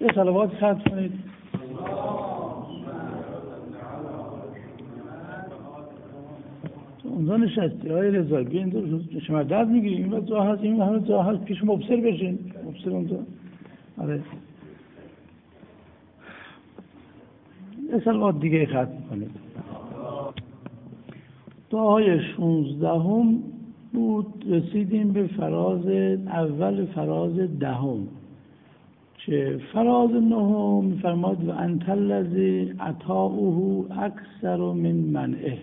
یه صلوات ختم کنید. اونجا نشستی های رضا بیاین شما درد میگیری این وقت جا هست این همه جا هست پیش مبصر بشین مبصر اونجا. آره یه صلوات دیگه ختم کنید. دعای 16 بود. رسیدیم به فراز اول فراز 10 که فراز 9 میفرماد و انت الذی عطاؤه اکثر من منعه.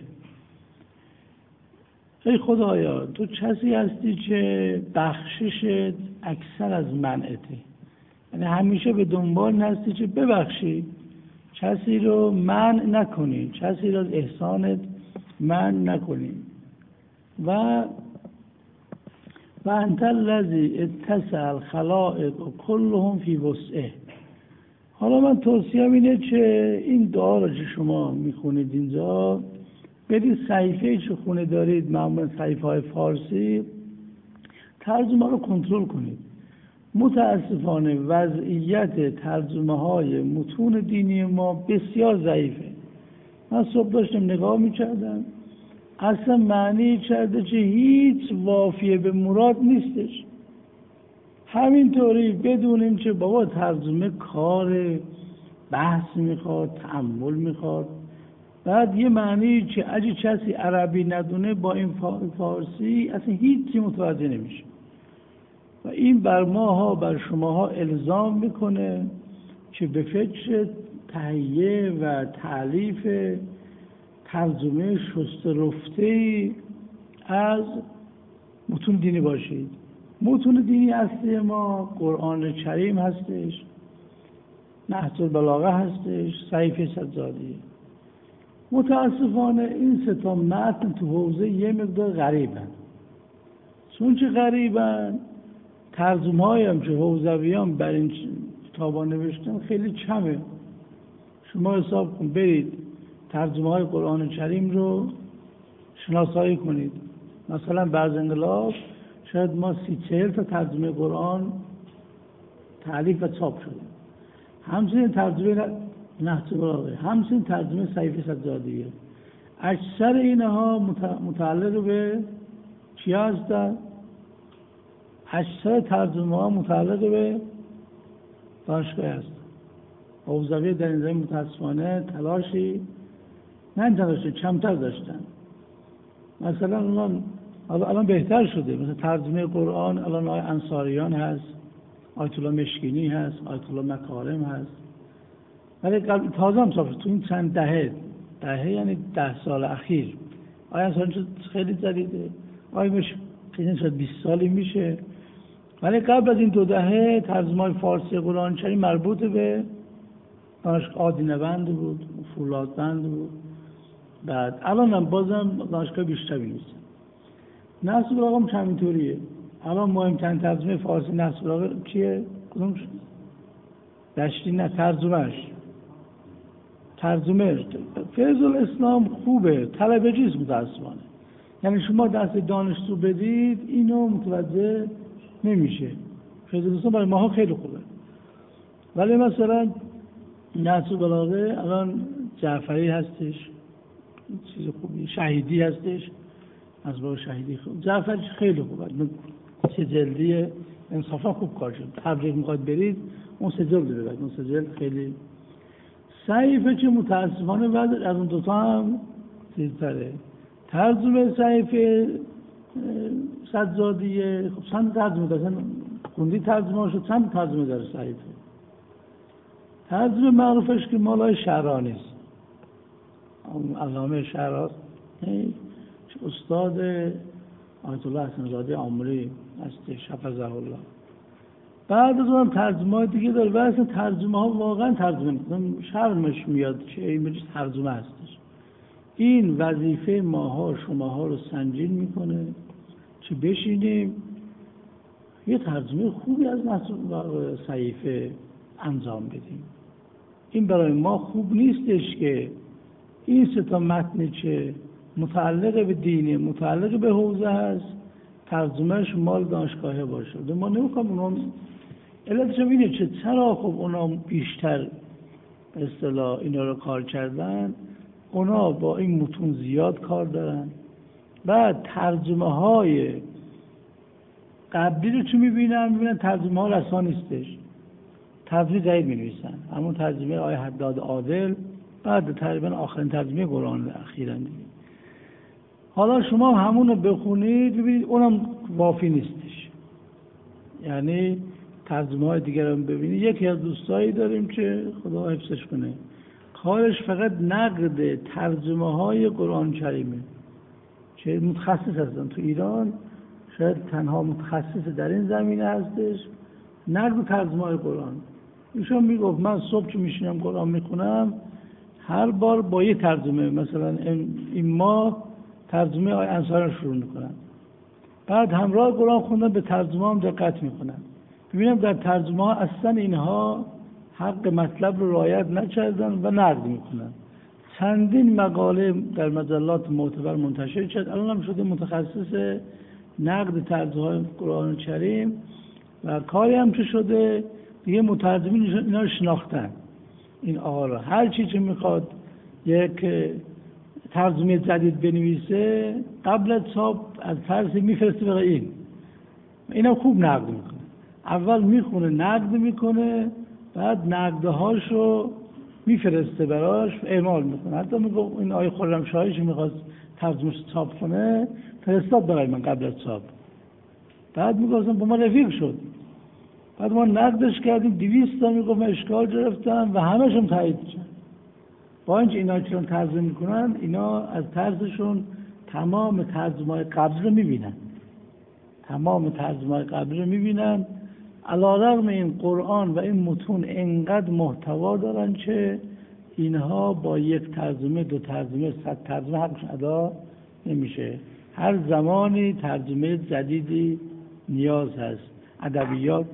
ای خدایا تو کسی هستی که بخششت اکثر از منعته، یعنی همیشه به دنبال هستی که ببخشی، کسی رو منع نکنی، کسی رو از احسانت منع نکنی. و انت الذی اتسع الخلائق کلهم فی وسعه. حالا من توصیه‌ام اینه که این دعا رو که شما میخونید اینجا برید صحیفه‌ای که خونه دارید، معمولا صحیفه‌های فارسی، ترجمه رو کنترل کنید. متاسفانه وضعیت ترجمه‌های متون دینی ما بسیار ضعیفه. من صبح داشتم نگاه می‌کردم، اصلا معنی کرده که هیچ وافیه به مراد نیستش. همینطوری بدونیم که بابا ترجمه کار بحث میخواد، تأمل میخواد. بعد یه معنی که اگه کسی عربی ندونه با این فارسی اصلا هیچی متوجه نمیشه و این بر ماها بر شماها الزام میکنه که به فکر تهیه و تألیف ترجمه شسته رفته‌ای از متون دینی باشید. متون دینی اصلی ما قرآن کریم هستش، نهج البلاغه هستش، صحیفه سجادیه. متاسفانه این سه تا متن تو حوزه یه مقدار غریبن. چون که غریبن ترجمه‌هایی هم که حوزویان بر این کتابا نوشتن خیلی کمه. شما حساب کن برید ترجمه‌های قرآن کریم رو شناسایی کنید. مثلا بعض انقلاب شاید ما 30-40 تا ترجمه قرآن تألیف و چاپ شده. همچنین ترجمه نهج البلاغه، همچنین ترجمه صحیفه سجادیه. اکثر اینها متعلق به چی هستند؟ اکثر ترجمه ها متعلق به دانشگاه هست. حوزوی در این زمین متاسفانه تلاشی کمتر داشتن. مثلا الان بهتر شده، مثلا ترجمه قرآن الان آیه انصاریان هست، آیت الله مشکینی هست، آیت الله مکارم هست. ولی تازه هم چاپ شد تو این چند دهه یعنی 10 سال اخیر. آیه انصاریان خیلی جدیده، آیه مشکینی شاید 20 سالی میشه. ولی قبل از این 2 دهه ترجمه فارسی قرآن کریم مربوط به دانشگاه آدینه‌بند بود، فولادبند بود. بعد الان هم بازم دانشگاه بیشتر نیست. نهج البلاغه هم همینطوریه. الان مهمترین ترجمه فارسی نهج البلاغه کیه؟ کدوم؟ دشتی نه ترجمه فیض الاسلام خوبه، طلبه‌جیست متاسفانه. یعنی شما دست دانشجو بدید اینو متوجه نمیشه. فیض الاسلام برای ماها خیلی خوبه. ولی مثلا نهج البلاغه الان جعفری هستش، چیز خوبی، شهیدی هستش، از باب شهیدی خوب. جعفری خیلی خوبه، 3 جلدیه، انصافا خوب کار شد. تبلیغ میخواد برید اون 3 جلد ببرید، اون 3 جلد خیلی. صحیفه که متاسفانه بعد از اون دوتا هم چیزتره. ترجمه صحیفه سجادیه، خب چند ترجمه دارن؟ خوندی ترجمه شد، چند ترجمه داره صحیفه؟ ترجمه معروفش که مالای شعرانی است، علامه شعراست، استاد آیت الله حسن زاده آملی هستش حفظه الله. بعد از اون ترجمه دیگه داره. ولی اصلا ترجمه ها واقعا ترجمه نیستن، شرمش میاد که این مجلس ترجمه هستش. این وظیفه ماها شماها رو سنجین میکنه که بشینیم یه ترجمه خوبی از صحیفه انجام بدیم. این برای ما خوب نیستش که این 3 تا متنی که متعلق به دینه، متعلق به حوزه هست، ترجمهش مال دانشگاهی باشه. ما نمیخوام اونها علتش هم اینه چرا خب اونا بیشتر به اصطلاح اینا رو کار کردن، اونا با این متون زیاد کار دارن. بعد ترجمه های قبلی رو چون میبینن ترجمه ها رسا نیستش، ترجمه جدید می‌نویسن، همون ترجمه آیه حداد عادل، بعد تقریبا آخرین ترجمه قرآن اخیراً دیگه. حالا شما همون رو بخونید ببینید اونم وافی نیستش، یعنی ترجمه های دیگر رو ببینید. یکی از دوستایی داریم که خدا حفظش کنه، کارش فقط نقد ترجمه های قرآن کریمه، چه متخصص هستن تو ایران، شاید تنها متخصص در این زمینه هستش، نقد ترجمه های قرآن. ایشون میگفت من صبح که میشینم قرآن میخونم هر بار با یه ترجمه، مثلا این ماه ترجمه آیه انصار رو شروع میکنم، بعد همراه قرآن خوندن به ترجمه هم دقت میکنم، ببینم در ترجمه ها اصلا اینها حق مطلب رو رعایت نکردن و نقد میکنن. چندین مقاله در مجلات معتبر منتشر شد، الان هم شده متخصص نقد ترجمه های قرآن کریم و کاری هم که شده دیگه مترجمین اینا رو شناختن. این آقا رو هر چی که میخواد یک ترجمه جدید بنویسه قبل از چاپ از ترس میفرسته برای اینا خوب نقد میکنه، اول میخونه نقد میکنه، بعد نقدهاشو میفرسته براش اعمال میکنه. حتی میگه این آیه خرمشاهی که میخواست ترجمهش چاپ کنه فرستاد برای من قبل از چاپ، بعد میگفتم با ما رفیق شد، بعد ما نقدش کردیم 200 تا میگفت من اشکال گرفتم و همشون تایید شد. با اینکه اینا چون ترجمه میکنن اینا از طرزشون تمام ترجمه‌های قبل رو میبینن، تمام ترجمه‌های قبل رو میبینن. علیرغم این قرآن و این متون انقدر محتوا دارن که اینها با یک ترجمه، دو ترجمه، 100 ترجمه حقش ادا نمیشه. هر زمانی ترجمه جدیدی نیاز هست، ادبیات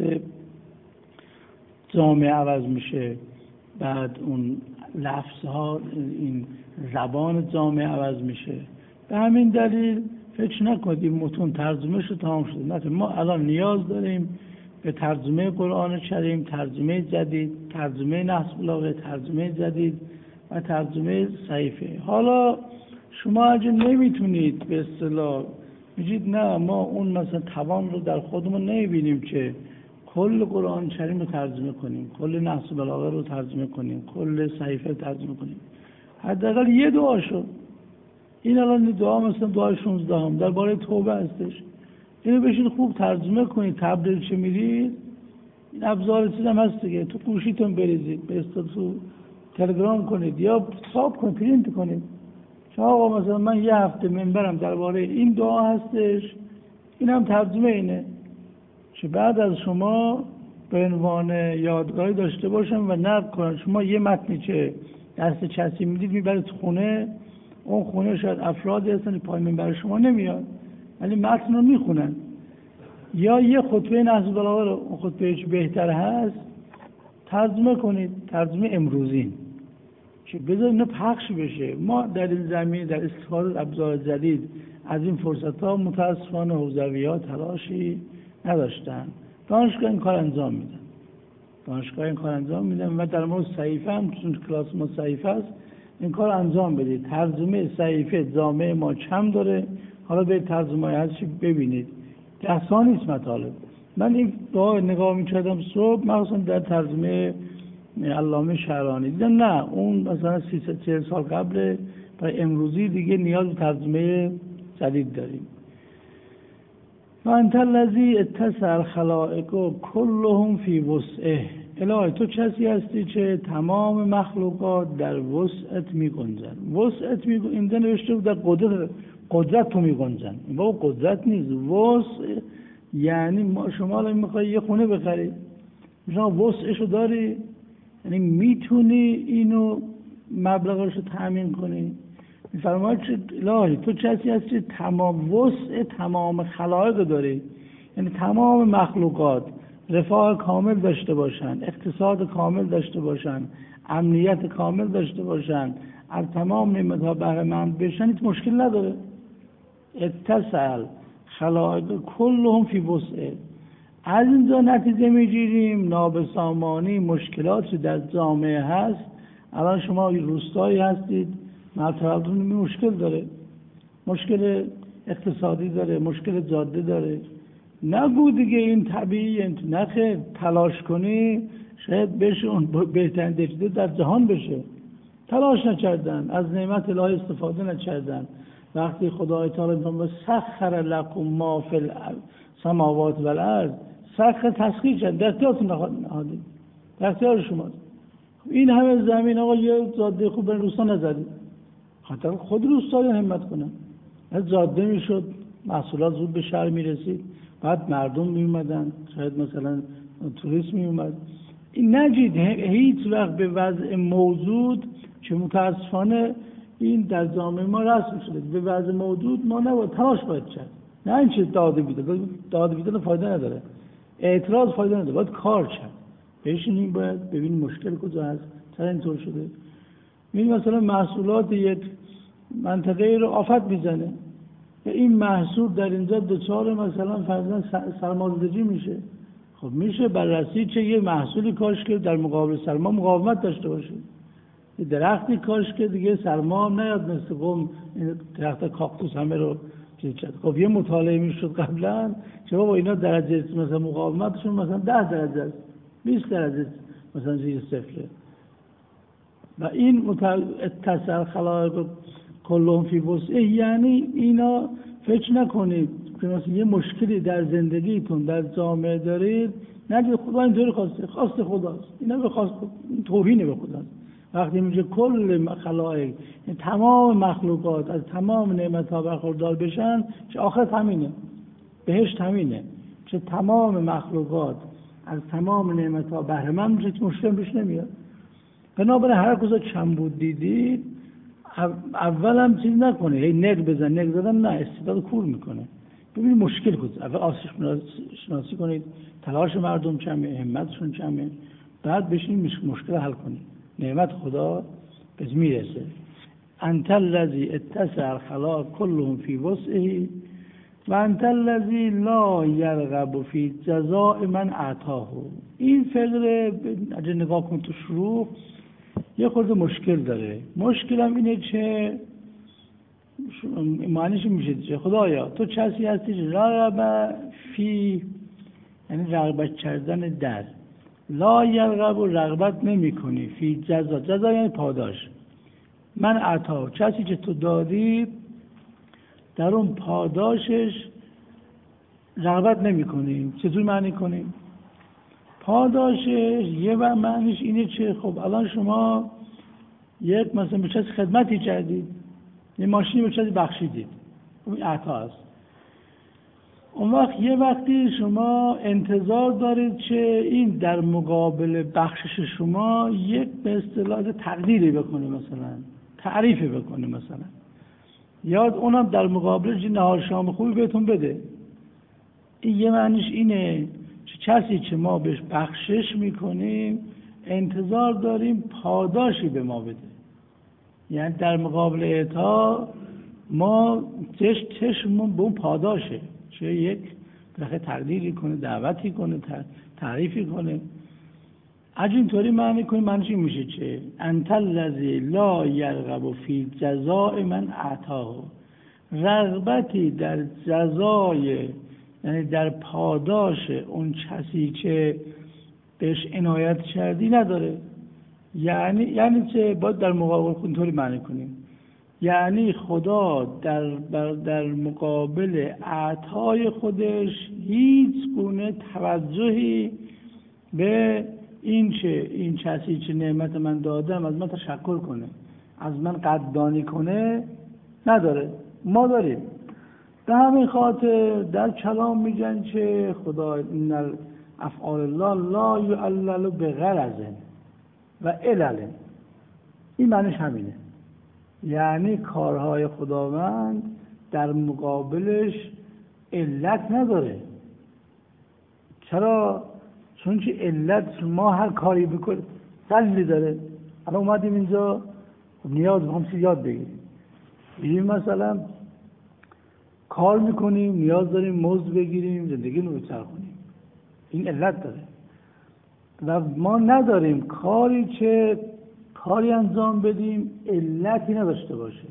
جامعه عوض میشه، بعد اون لفظها، این زبان جامعه عوض میشه. به همین دلیل فکر نکنید این متون ترجمه شد تمام شد، نه، ما الان نیاز داریم به ترجمه قرآن کریم، ترجمه جدید، ترجمه نحو بلاغه، ترجمه جدید و ترجمه صحیفه. حالا شما اگه نمیتونید به اصطلاح میگید نه ما اون مثلا توان رو در خودمون نمیبینیم که کل قرآن کریم رو ترجمه کنیم، کل نحو بلاغه رو ترجمه کنیم، کل صحیفه ترجمه کنیم، حداقل یه دعا شد. این الان دعا مثلا دعای 16 هم درباره توبه هستش، اینو بشین خوب ترجمه کنید، تبلیغ چه میرید، این ابزار چیز هم هست دیگه، تو گوشیتون بریزید، به اصطلاح تو تلگرام کنید یا چاپ کنید، پرینت کنید که آقا مثلا من یه هفته منبرم درباره این دعا هستش، اینم ترجمه اینه، که بعد از شما به عنوان یادگاری داشته باشم و نقد کنن. شما یه متنی که دست کسی میدید میبرید خونه، اون خونه شاید افرادی هستن پای منبر شما نمیاد ولی متن رو میخونن، یا یه خطبه نحو بلاغه رو اون خطبهش بهتر هست ترجمه کنید، ترجمه امروزین، که بذارید اینو پخش بشه. ما در این زمین در استفاده از ابزار جدید از این فرصت ها متاسفانه حوزوی‌ها تلاشی نداشتن. دانشگاه این کار انجام میدن، دانشگاه این کار انجام میدن و در مورد صحیفه هم چون کلاس ما صحیفه است این کار انجام بدید. ترجمه صحیفه جامعه ما کم داره، حالا به ترجمه هستش ببینید دستان نیست مطالب. من این دعا نگاه میکردم صبح مخصوصا در ترجمه علامه شعرانی دیدم نه اون مثلا 340 سال قبل، برای امروزی دیگه نیاز به ترجمه جدید داریم. وانت الذی اتسع الخلائق كلهم فی وسعه، الهی تو کسی هستی که تمام مخلوقات در وسعت میگنجن. وسعت اینجا نوشته بود در قدرت تو میگنجن، این با قدرت نیست، وسع یعنی شما الان میخوای یه خونه بخری، شما وسعشو داری، یعنی میتونی اینو مبلغشو تامین کنی. میفرماید که الهی تو کسی هستی که تمام وسع تمام خلایق داری، یعنی تمام مخلوقات رفاه کامل داشته باشن، اقتصاد کامل داشته باشن، امنیت کامل داشته باشن، از تمام نعمت‌ها بهره مند بشن، هیچ مشکل نداره. اتسع خلائق کلهم فی وسعه، از اینجا نتیجه میگیریم نابسامانی مشکلاتی در جامعه هست. الان شما روستایی هستید، مرتبتون مشکل داره، مشکل اقتصادی داره، مشکل جاده داره. نگو دیگه این طبیعیه، نخیر، تلاش کنی شاید بشه اون بهترین دیجیده در جهان بشه. تلاش نکردن، از نعمت الهی استفاده نکردن. وقتی خدای تعالی میگه سخر لکم ما فی السماوات و الارض، سخر تسخیر کرد، در اختیارتون نهادید، در اختیار شماست. این همه زمین آقا یه جاده خوب به روستا نزدید، حتی خود روستاییان همت کنن. از جاده میشد، محصولات زود به شهر میرسید، بعد مردم میومدن، شاید مثلا توریست میومد. این نجید هیچ وقت به وضع موجود که متاسفانه این در جامعه ما رسم شده، به وضع موجود ما نباید تلاش باید کرد، نه این چیز داده بیداد فایده نداره، اعتراض فایده نداره، باید کار کرد. بشینیم باید ببینیم مشکل کجا هست، چرا اینطور شده. این مثلا محصولات یک منطقه رو آفت میزنه، این محصول در اینجا دچار مثلا فرضاً سرمازدگی میشه. خب میشه بررسی چه یه محصولی کاش که در مقابل سرما مقاومت داشته باشه، یه درختی کاش که دیگه سرما هم نیاد مثل قم درخت کاکتوس همه رو چیز کرد. خب یه مطالعه میشد قبلا که بابا اینا درجه مثلا مقاومتشون مثلا 10 درجه است، 20 درجه مثلا زیر صفره. و این اتصال خلایق کلهم فی وسعه، یعنی اینا فکر نکنید که مثلا یه مشکلی در زندگیتون در جامعه دارید نگید خدا اینطوری خواسته، خواست خداست، اینا به خواست توهین به خداست. وقتی میگه کل خلایق، تمام مخلوقات از تمام نعمت‌ها برخوردار بشن، که آخرت همینه، بهشت همینه، که تمام مخلوقات از تمام نعمت‌ها بهره مند بشه، که مشکل بهش نمیاد. بنابراین هر کجا کمبود دیدید اول هم چیز نکنه، هی نگ بزن، نگ زدن نه، استعداد کور میکنه. ببینید مشکل کجا، اول آسیب شناسی کنید، تلاش مردم کمه، همتشون کمه، بعد بشین مشکل حل کنید، نعمت خدا بهش میرسه. انت الذی اتسع الخلائق كلهم فی وسعه و انت الذی لا یرغب فی جزاء من اعطاه. این فقره اگه نگاه کن تو شروع یه خورده مشکل داره. مشکلم اینه که معنیش میشه چه؟ خدایا تو کسی هستی که رغب فی، یعنی رغبت کردن در، لا یرغب و رغبت نمی کنی، فی جزا، جزا یعنی پاداش، من عطا، کسی که تو دادی در اون پاداشش رغبت نمی کنیم. چطور معنی کنیم؟ پاداشش یه معنیش اینه که خب الان شما یک مثلا به کسی خدمتی کردید، یه ماشینی به کسی بخشیدید، اون عطا است. اون وقت یه وقتی شما انتظار دارید که این در مقابل بخشش شما یک به اصطلاح تقدیری بکنه، مثلا تعریفی بکنه، مثلا یا اونم در مقابلش نهار شام خوبی بهتون بده. این یه معنیش اینه که کسی که ما بهش بخشش میکنیم انتظار داریم پاداشی به ما بده، یعنی در مقابل اعطا ما چشممون به اون پاداشه، چه یک بخاطر تقدیری کنه، دعوتی کنه، تعریفی کنه. اگه اینطوری معنی کنیم معنیش این میشه که انت الذی لا یرغب فی جزاء من اعطاه، رغبتی در جزای، یعنی در پاداش اون کسی که بهش عنایت کردی نداره. یعنی چه؟ باید در مقابل اینطوری معنی کنیم، یعنی خدا در مقابل عطای خودش هیچ گونه توجهی به این کسی که نعمت من دادم از من تشکر کنه، از من قدردانی کنه نداره. ما داریم. به همین خاطر در کلام میگن که خدا این افعال الله لا یعلل بغرض و علل. این معنیش همینه، یعنی کارهای خداوند در مقابلش علت نداره. چرا؟ چون که علت ما هر کاری بکنیم دلیلی داره. الان اومدیم اینجا نیاز میخوام چیز یاد بگیریم، بگیم مثلا کار میکنیم نیاز داریم مزد بگیریم زندگی رو بچرخونیم. این علت داره و ما نداریم کاری انجام بدیم علتی نداشته باشه.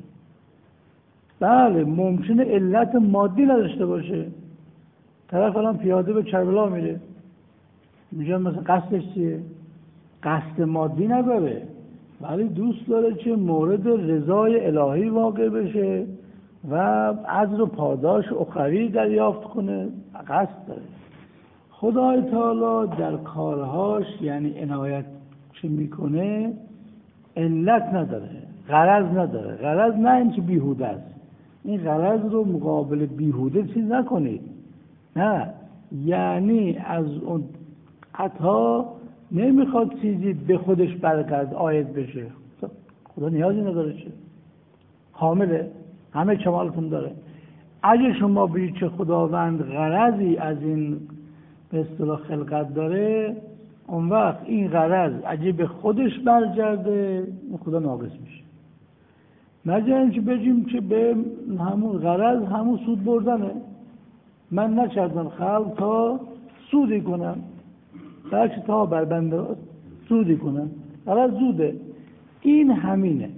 بله ممکنه علت مادی نداشته باشه، طرف الان پیاده به کربلا میره، میگم مثلا قصدش چیه؟ قصد مادی نداره، ولی دوست داره که مورد رضای الهی واقع بشه و اجر و پاداش اخروی دریافت کنه، قصد داره. خدای تعالی در کارهاش یعنی عنایت چه میکنه علت نداره، غرض نداره. غرض نه اینکه بیهوده است، این غرض رو مقابل بیهوده چیز نکنید، نه، یعنی از اون عطا نمیخواد چیزی به خودش برگرد آید بشه. خدا نیازی نداره، چه کامله، همه کمالتون داره. اگه شما بگید که خداوند غرضی از این به اصطلاح خلقت داره، اون وقت این غرض اگه به خودش برگرده خدا ناقص میشه. مگر اینکه بگیم که به همون غرض همون سود بردنه، من نکردم خلق تا سودی کنم، بلکه تا بر بنده سودی کنم، غرض زوده، این همینه.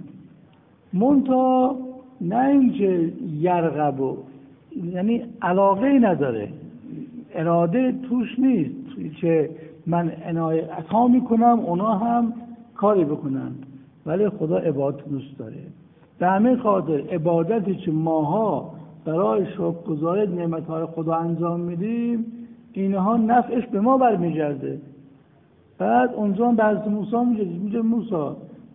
منتها نه اینکه یرغبو، یعنی علاقه نداره، اراده توش نیست که من عطا میکنم اونا هم کاری بکنن، ولی خدا عبادت دوست داره. به همین خاطر عبادتی که ماها برای شکرگزاری نعمتهای خدا انجام میدیم، اینها نفعش به ما برمیگرده. بعد اونجا به حضرت موسی میگه موسی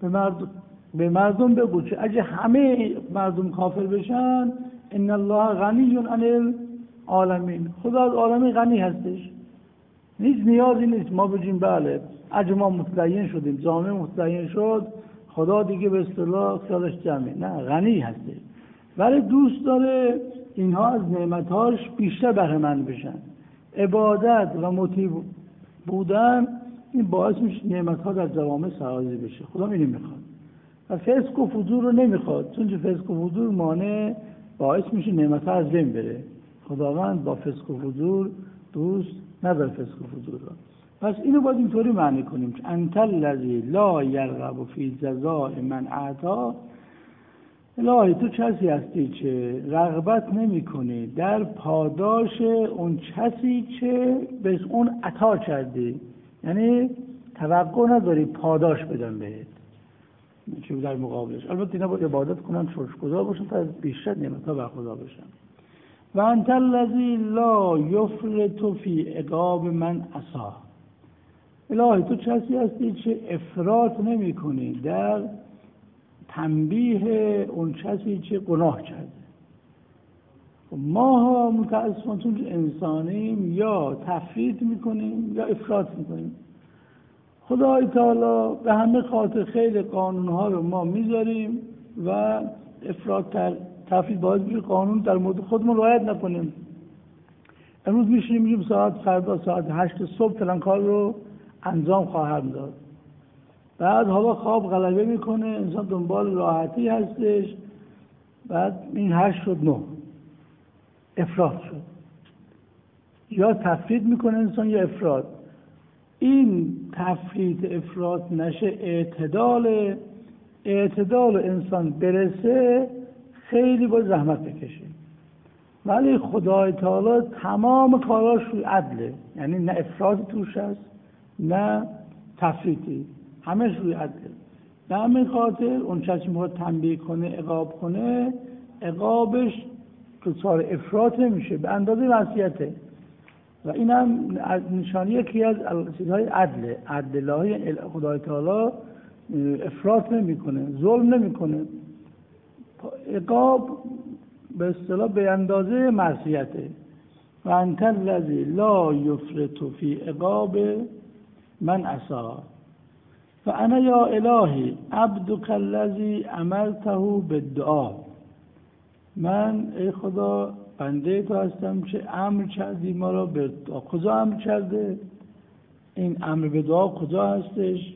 به مردم بگو که اگه همه مردم کافر بشن ان الله غنی عن العالمین، خدا از عالمین غنی هستش، هیچ نیازی نیست ما بگیم بله اگه ما متدین شدیم، جامعه متدین شد، خدا دیگه به اصطلاح خیالش جمعه، نه، غنی هستش، ولی دوست داره اینها از نعمتهاش بیشتر بهره مند بشن. عبادت و مطیع بودن این باعث میشه نعمتها در جوامع سرازیر بشه. خدا اینو میخواد و فسق و فجور رو نمیخواد، چون که فسق و فجور مانع باعث میشه نعمتها از بین بره. خداوند با فسق و فجور دوست نداره، فسق و فجور رو. پس اینو باید اینطوری معنی کنیم که انت الذی لا یرغب فی جزاء من اعطا، الهی تو کسی هستی که رغبت نمی کنی در پاداش اون کسی که به اون عطا کردی، یعنی توقع نداری پاداش بدن بهت چه در مقابلش. البته اینا باید عبادت کنن، شکرگزار باشن تا بیشتر نعمت‌ها بر خدا بشن. و انت الذی لا یفرط فی عقاب من عصا، الهی تو کسی هستی که افراط نمی کنی در تنبیه اون کسی که گناه کرده. ما ها متاسفانه چون انسانیم یا تفریط میکنیم یا افراط میکنیم. خدای تعالی به همه خاطر خیلی قانونها رو ما میذاریم و افراط تفریط باعث میشه قانون در مورد خودمون رعایت نکنیم. امروز میشینیم میگیم فردا ساعت 8 صبح فلان کار رو انجام خواهم داد، بعد حالا خواب غلبه میکنه، انسان دنبال راحتی هستش، بعد این 8 شد 9، افراط شد. یا تفریط میکنه انسان یا افراط. این تفریط افراط نشه، اعتدال انسان برسه خیلی باید زحمت بکشه. ولی خدای تعالی تمام کاراش روی عدله، یعنی نه افراط توش هست نه تفریطی، همش روی عدله. به همین خاطر اون کسی میخواد تنبیه کنه، عقاب کنه، عقابش دچار افراط نمیشه، به اندازه معصیته. و این هم نشانی یکی از چیزهای عدله. عدل الهی، خدای تعالی افراط نمیکنه، ظلم نمیکنه. عقاب به اصطلاح به اندازه معصیته. و انت الذی لا یفرط فی عقاب من عصا و انا یا الهی عبدک الذی امرته بالدعاء، من ای خدا بنده تو هستم که امر کردی ما را به دعا. کجا امر کرده؟ این امر به دعا کجا هستش؟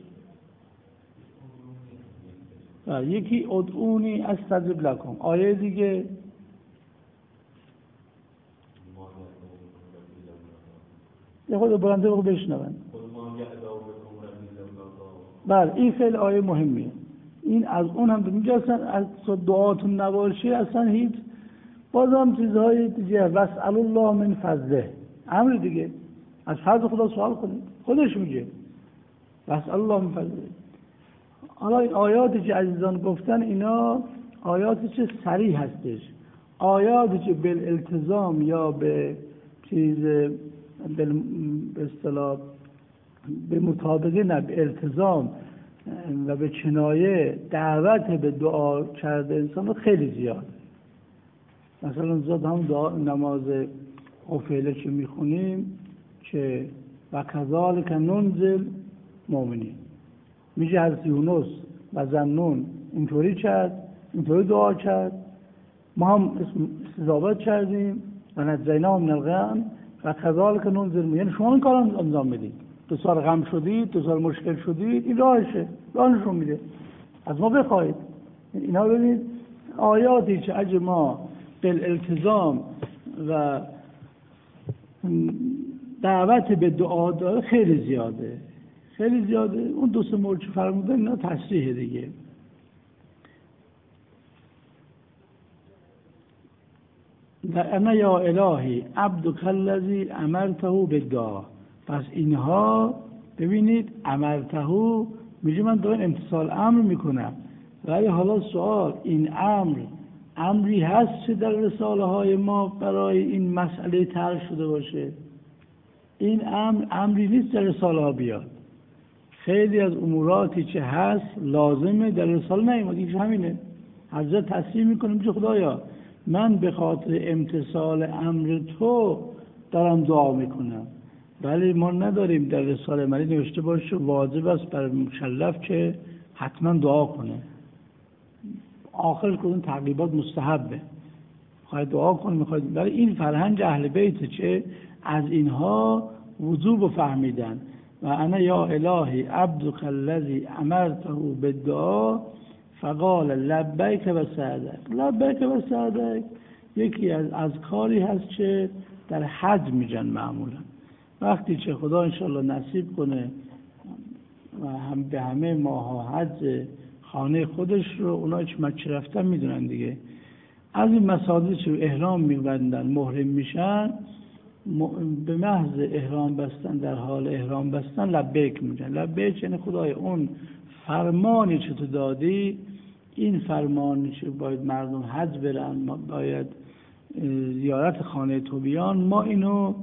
یکی ادعونی استجب لکم، آیه دیگه یه خود برنده رو بشنون. بله این خیلی آیه مهمیه. این از اون هم میگه اصلا از دعاتون نباشه اصلا هیچ بازم چیزهای دیگه واسأل الله من فضله امر دیگه از فضل خدا سوال کنید. خودش میگه واسأل الله من فضله. حالا این آیاتی که عزیزان گفتن اینا آیاتی که صریح هستش، آیاتی که بالالتزام یا به چیز به اصطلاح به مطابقه نه به التزام و به کنایه دعوت به دعا کرده انسان خیلی زیاد. مثلا زاد هم نماز قفیله که میخونیم که و کذالک ننزل مؤمنین، میشه حضرت یونس و ذنون اینطوری کرد، اینطوری دعا کرد، ما هم استجابت کردیم و نجینا من الغم و کذالک ننزل، یعنی شما این کار انجام بدید، 2 سال غم شدید، 2 سال مشکل شدید، این راهشه، راهشون میده، از ما بخواید. اینا ببینید آیاتی که اگه ما بالالتزام و دعوت به دعا داره خیلی زیاده، خیلی زیاده. اون 2-3 مورد که فرمودن اینا تصریح دیگه. و انا یا الهی عبدک الذی امرته بالدعا. پس اینها ببینید امرته میگه من دارم امتثال امر میکنم، ولی حالا سوال این امری هست که در رساله های ما برای این مسئله طرح شده باشه؟ این امری نیست در رساله ها بیاد. خیلی از اموراتی که هست لازمه در رساله نیومد، این همینه. حضرت تصریح میکنه میگه خدایا من به خاطر امتثال امر تو دارم دعا میکنم، ولی ما نداریم در رساله ملی نوشته باشه واجب است بر مکلف که حتما دعا کنه. آخرش کدوم تعقیبات مستحبه، میخواید دعا کنه میخواید، برای این فرهنگ اهل بیت که از اینها وجوب فهمیدن. و انا یا الهی عبدک الذی امرته بالدعا فقال لبیک و سعدک. لبیک و سعدک یکی از کاری هست که در حج میگن معمولا. وقتی که خدا انشالله نصیب کنه و هم به همه ماها حج خانه خودش رو، اونایی که مکه رفتن میدونن دیگه، از این مساجد که احرام میبندن محرم میشن، به محض احرام بستن، در حال احرام بستن لبیک میگن. لبیک یعنی خدای اون فرمانی که تو دادی، این فرمانی که باید مردم حج برن، باید زیارت خانه تو بیان، ما اینو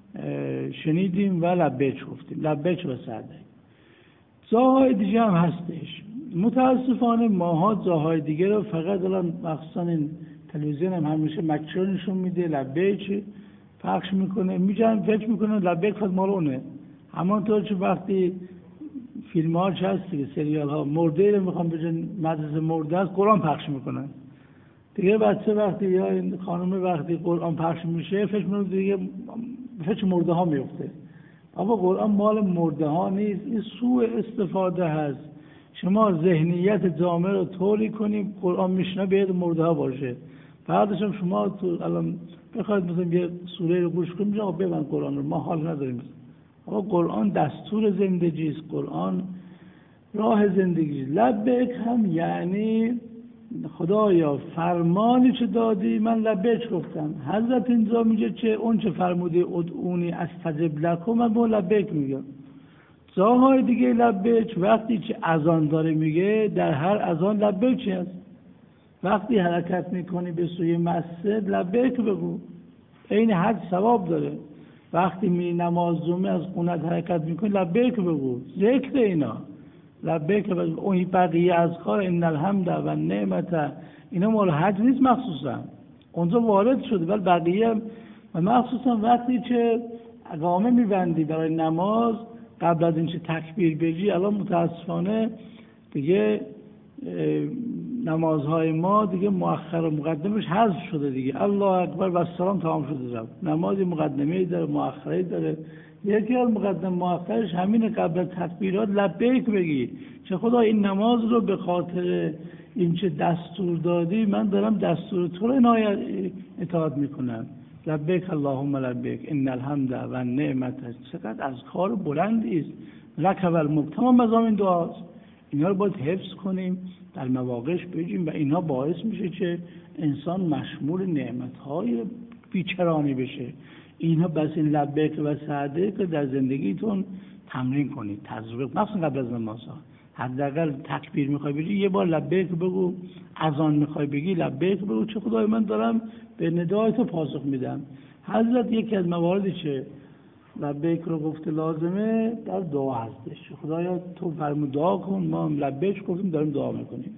شنیدیم و لبیک گفتیم. لبیک و سعدک. جاهای دیگه هم هستش، متاسفانه ماها جاهای دیگه رو فقط الان مخصوصا این تلویزیون هم همیشه مکه رو نشون میده، لبیک پخش میکنه، میگن فکر میکنن لبیک خود مال اونه. همانطور که وقتی فیلم ها هست دیگه، سریال ها مرده رو میخوان بجن مدرسه مرده است قرآن پخش میکنن دیگه. بچه وقتی یا این خانم وقتی قرآن پخش میشه فکر میکنه دیگه فکر مرده ها میفته. اما قرآن مال مرده ها نیست، این سوء استفاده هست. شما ذهنیت جامعه رو طوری کنیم قرآن میشنه به مرده ها باشه، بعدش هم شما تو الان بخواید مثلا یه سوره رو گوش کنید میگه ببند قرآن رو، ما حال نداریم. آقا قرآن دستور زندگی است، قرآن راه زندگی است. لبیک هم یعنی خدایا فرمانی چه دادی من لبیک گفتم. حضرت اینجا میگه که اون چه فرمودی ادعونی استجب لکم، من با لبیک میگم. جاهای دیگه لبیک وقتی که اذان داره میگه در هر اذان لبیک هست. وقتی حرکت میکنی به سوی مسجد لبیک بگو، این حج ثواب داره. وقتی می نماز جمعه از خونت حرکت میکنی لبیک بگو، ذکر اینا لبیک بگو. اون بقیه اذکار ان الحمد و النعمت اینا مال حج نیست مخصوصا، اونجا وارد شده، ولی بقیه و مخصوصا وقتی که اقامه میبندی برای نماز قبل از اینکه تکبیر بگی. الان متاسفانه دیگه نمازهای ما دیگه مؤخر و مقدمش حذف شده دیگه، الله اکبر و السلام تمام شده رفت. نماز مقدمه‌ای داره، مؤخره‌ای داره. یکی از مقدم مؤخرش همین قبل از تکبیرات لبیک بگی که خدا این نماز رو به خاطر این چه دستور دادی من دارم دستور تو رو اطاعت میکنم. لبیک اللهم لبیک ان الحمد و النعمت، چقدر از کار بلندی است. لک الملک، تمام مضامین دعاست. اینا رو باید حفظ کنیم، در مواقعش بگیم و اینا باعث میشه که انسان مشمول نعمت‌های بیکرانی بشه. اینها بس این لبیک و سعدیک که در زندگیتون تمرین کنید، تجربه، مخصوصا قبل از نماز. حداقل تکبیر میخوای بگی یه بار لبیک بگو، اذان میخوای بگی لبیک بگو، چه خدای من دارم به ندای تو پاسخ میدم. حضرت یکی از مواردی که لبیک رو گفته لازمه در دعا هستش. خدایا تو فرمود دعا کن، ما لبیک گفتیم داریم دعا میکنیم.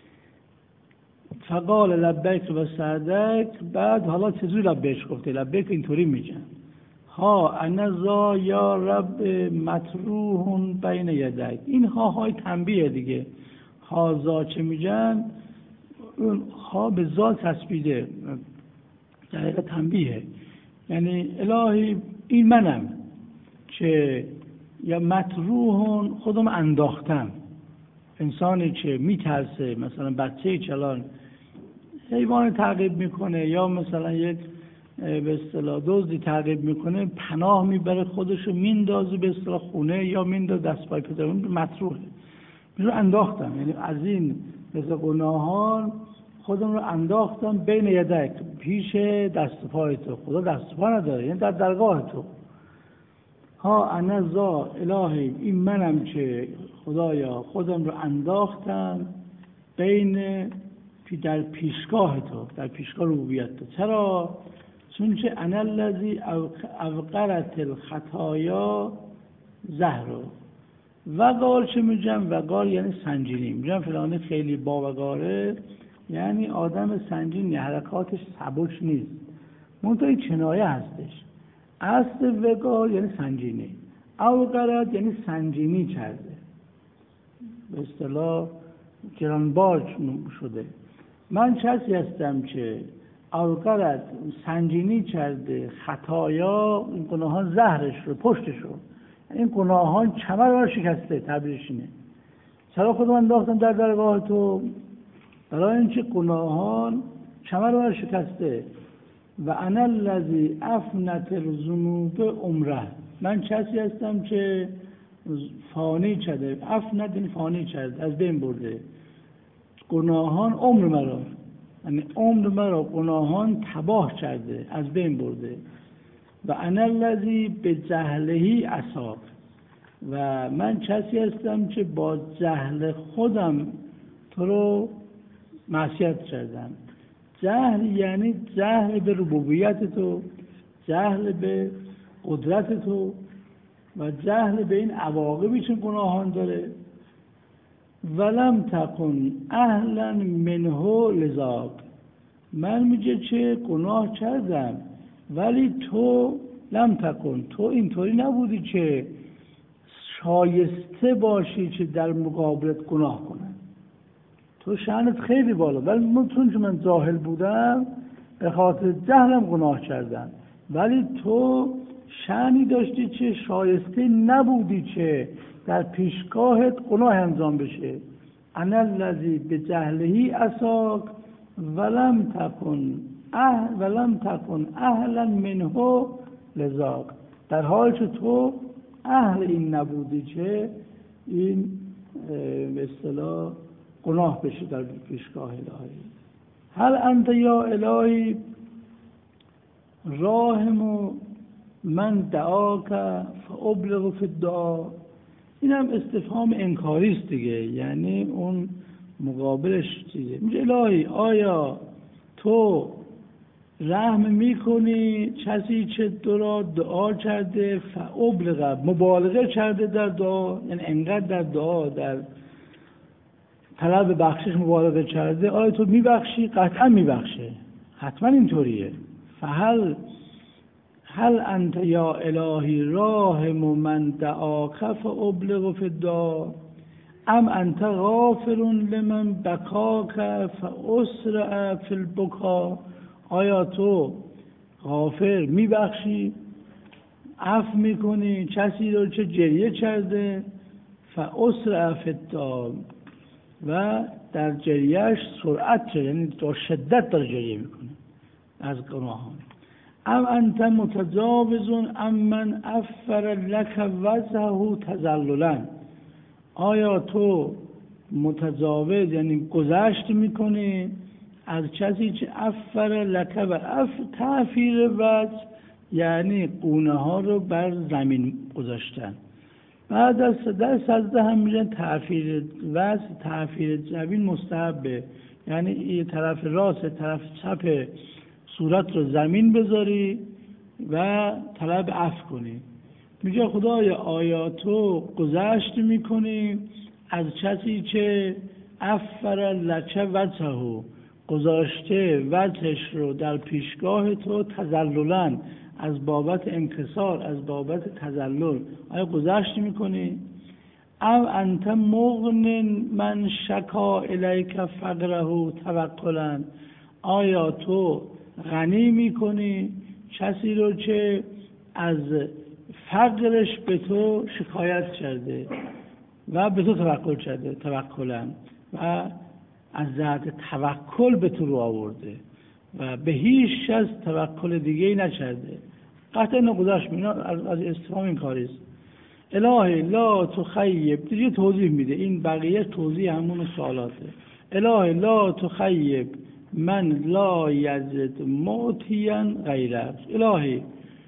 فقال لبیک و سعدیک، بعد حالا چجوری لبیک گفته؟ لبیک اینطوری میگن ها انا ذا یا رب مطروح بین یدیک. این های تنبیه دیگه. ها ذا چه میگن؟ اون ها به ذا تسبیده، در حقیقت تنبیه. یعنی الهی این منم که یا مطروح خودم انداختم. انسانی که میترسه، مثلا بچه چلان حیوان تعقیب میکنه یا مثلا یک به اصطلاح دزدی تعقیب میکنه، پناه میبره خودشو میندازه به اصطلاح خونه یا میندازه دست پای پدرم، مطروحه. میگه انداختم، یعنی از این مثل گناهان خودم رو انداختم بین یدک، پیش دست پای تو. خدا دست پا نداره، یعنی در درگاه تو. ها انا ذا الهی این منم که خدایا خودم رو انداختم بین در پیشگاه تو، در پیشگاه ربوبیت تو. چرا؟ چون که انا الذی اوقرت الخطایا زهرو. وقار چه میگم؟ وقار یعنی سنجینی. میگم فلانه خیلی با وقاره، یعنی آدم سنجینی، حرکاتش سبک نیست، منتها این کنایه هستش. اصل وقار یعنی سنجینی، اوقرت یعنی سنجینی کرده، به اصطلاح گرانبار شده. من کسی هستم که اوقرت سنجینی کرده خطایا، این گناهان زهرش رو، پشتش رو، این گناهان کمر رو شکسته. تعبیرش اینه. چرا خودم انداختم در درگاه تو؟ برای اینکه گناهان کمر رو شکسته. و انا الذی افنت الذنوب عمره. من کسی هستم که فانی کرده، افنت یعنی فانی کرده، از بین برده گناهان عمر مرا، یعنی عمر مرا گناهان تباه کرده، از بین برده. و انا الذی به جهلهی اصاب. و من کسی هستم که با جهل خودم تو رو معصیت کردم. جهل یعنی جهل به ربوبیت تو، جهل به قدرت تو و جهل به این عواقبی که گناهان داره. ولم تکن اهلا منه لذاک. من میگه چه گناه کردم ولی تو لم تکن، تو اینطوری نبودی که شایسته باشی که در مقابلت گناه کنن. تو شأنت خیلی بالا، ولی چون که من جاهل بودم به خاطر جهلم گناه کردم، ولی تو شأنی داشتی که شایسته نبودی که در پیشگاهت گناه انجام بشه. انا الذی به جهلهی عصاک ولم تکن اهلا منه لذاک. در حالی که تو اهل این نبودی که این به اصطلاح گناه بشه در پیشگاه الهی. هل انت یا الهی راهم من دعاک فابلغ فی الدعا. این هم استفهام انکاری است دیگه، یعنی اون مقابلش چیزه. میگه الهی آیا تو رحم میکنی کسی که تو را دعا کرده، فابلغ مبالغه کرده در دعا، یعنی انقدر در دعا در طلب بخشش مبالغه کرده، آیا تو میبخشی؟ قطعا میبخشه، حتما اینطوریه. هل انت یا الهی راهم من دعاک فابلغ فی الدعا ام انت غافر لمن بکاک فاسرع فی البکا. آیا تو غافر میبخشی، عفو میکنی کسی رو که گریه کرده، فاسرع فی الدعا و در جریهش سرعت، یعنی با شدت داره گریه میکنه از گناهان. ام انت متجاوز ام من افر لک وجهه تذللا، آیا تو متجاوز یعنی گذشت میکنی از کسی که افر لک و تعفیر وجه یعنی قونه ها رو بر زمین گذاشتن. بعد از در سجده هم میگن تعفیر وجه، تعفیر زمین مستحبه، یعنی یه طرف راست طرف چپ صورت رو زمین بذاری و طلب عفو کنی. میگه خدایا آیا تو گذشت میکنی از کسی که افر لک وجهه گذاشته وجهش رو در پیشگاه تو تذللا، از بابت انکسار، از بابت تذلل، آیا گذشت میکنی؟ او انت مغن من شکا الیک فقره توکلا، آیا تو غنی میکنی کسی رو که از فقرش به تو شکایت کرده و به تو توکل کرده، توکلا، و از ذات توکل به تو رو آورده و به هیچ کس توکل دیگه ای نکرده. قطعا نگذاشت مینا از استفهام این کاریست. الهی لا تخیب، دیگه توضیح میده، این بقیه توضیح همون سوالاته. الهی لا تخیب من لا یجد معطیا غیرک، الهی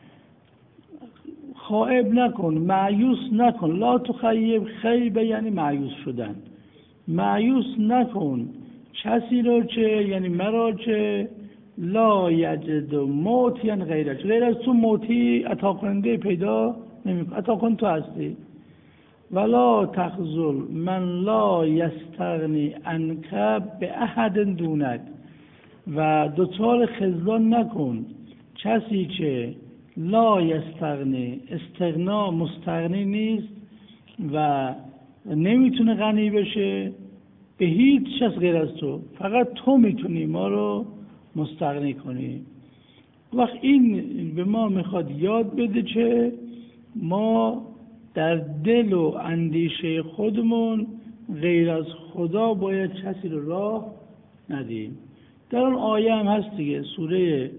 خائب نکن، مایوس نکن. لا تخیب، خیبه یعنی مایوس شدن، مایوس نکن کسی رو که یعنی مرا که لا یجد معطیا غیرک، غیر از تو معطی عطا کننده پیدا نمی‌کنه، عطا کن تو هستی. ولا تخذل من لا یستغنی عنک به احد دونک، و دوچار خذلان نکن کسی که لا یستغنی، استغنا مستغنی نیست و نمیتونه غنی بشه به هیچ کس غیر از تو، فقط تو میتونی ما رو مستغنی کنی. وقت این به ما میخواد یاد بده که ما در دل و اندیشه خودمون غیر از خدا باید کسی رو راه ندیم. در اون آیه هم هست دیگه، سوره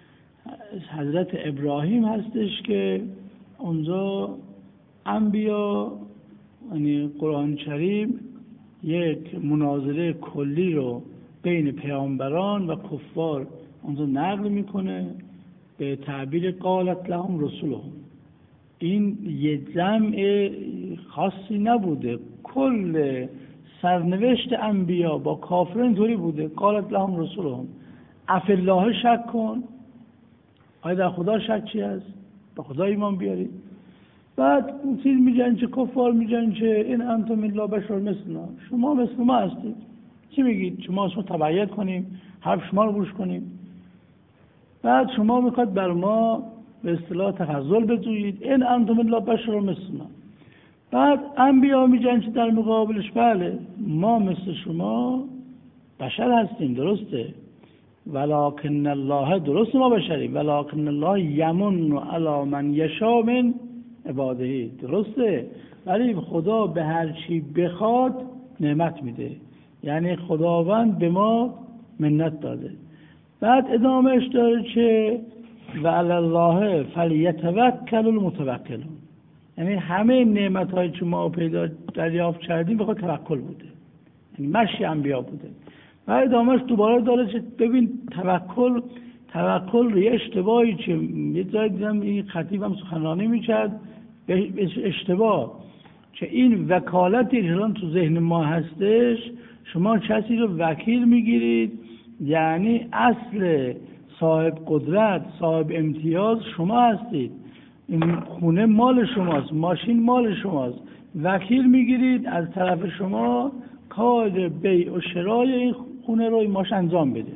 حضرت ابراهیم هستش که اونجا انبیا، یعنی قرآن کریم یک مناظره کلی رو بین پیامبران و کفار اونجا نقل میکنه به تعبیر قالت لهم رسولهم. این یه جمع خاصی نبوده، کل سرنوشت انبیا با کافرین اینطوری بوده. قالت لهم رسولهم اف الله شک کن، آیا در خدا شک چی هست؟ به خدا ایمان بیارید. بعد چیز میگن چه کفار میگن چه این انتم الا بشر مثلنا، شما مثل ما هستید، چی میگید؟ شما تبعیت کنیم، حرف شما رو گوش کنیم. بعد شما میخواد بر ما به اصطلاح تفضل بجویید، این انتم الا بشر مثلنا. بعد انبیا میگن چه در مقابلش بله ما مثل شما بشر هستیم، درسته، ولکن الله، درست ما بشریم، ولکن الله یمن علی من یشاء من عباده، درسته، ولی خدا به هر چی بخواد نعمت میده، یعنی خداوند به ما منت داده. بعد ادامهش داره که و علی الله فلیتوکل المتوکلون، یعنی همه نعمت هایی که ما پیدا دریافت کردیم بخواد توکل بوده، یعنی مشی انبیا بوده. و ادامهش دوباره داره که ببین توکل روی اشتباهی که یه جایی دیدم این خطیب هم سخنرانی میکرد به اشتباه که این وکالتی که تو ذهن ما هستش، شما کسی رو وکیل میگیرید یعنی اصل صاحب قدرت، صاحب امتیاز شما هستید، این خونه مال شماست، ماشین مال شماست، وکیل میگیرید از طرف شما کار بیع و شرای این خونه رو این ماش انجام بده.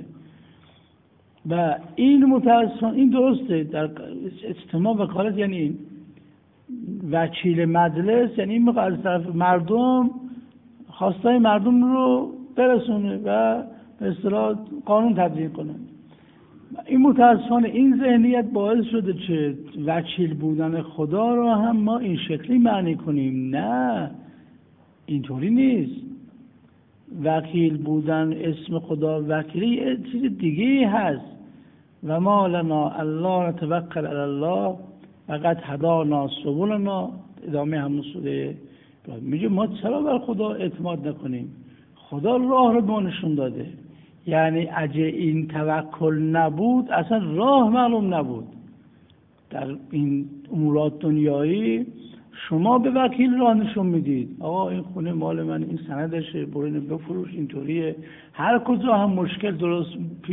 و این متاسفانه این درسته در اجتماع وکالت، یعنی این وکیل مجلس یعنی این موقع از طرف مردم خواستای مردم رو برسونه و به اصطلاح قانون تدوین کنه. این متاسفانه این ذهنیت باعث شده که وکیل بودن خدا رو هم ما این شکلی معنی کنیم. نه، اینطوری نیست. وکیل بودن، اسم خدا وکیلی یه چیز دیگه هست. و ما لنا الا نتوکل علی الله فقد هدانا سبلنا. ادامه همون سوره میگه ما چرا بر خدا اعتماد نکنیم؟ خدا راه رو به ما نشون داده. یعنی اگه این توکل نبود اصلا راه معلوم نبود. در این امورات دنیایی شما به وکیل راه نشون میدید، آقا این خونه مال من، این سندشه، برو اینو بفروش، اینطوریه. هر کجا هم مشکل درست